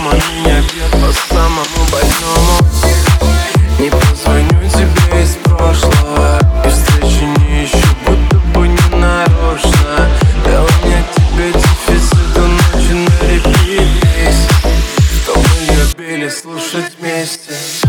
дома меня бьет по самому больному. Не позвоню тебе из прошлого, и встречи не ищу, будто бы не нарочно. Дал мне тебе дефицит, ночи на репит, что мы любили слушать вместе.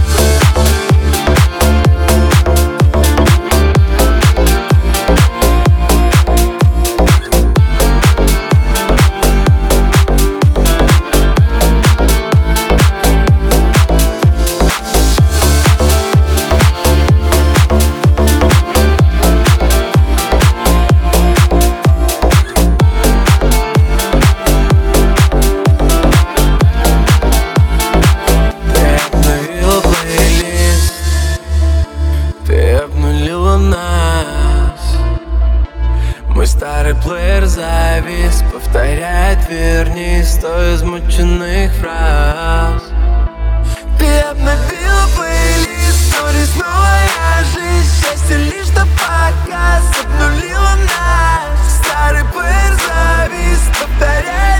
Мой старый плеер завис, повторяет верни 100 измученных фраз. Ты обновила плейлист, сторис, новая жизнь. Счастье лишь на показ, обнулила нас. Старый плеер завис, повторяет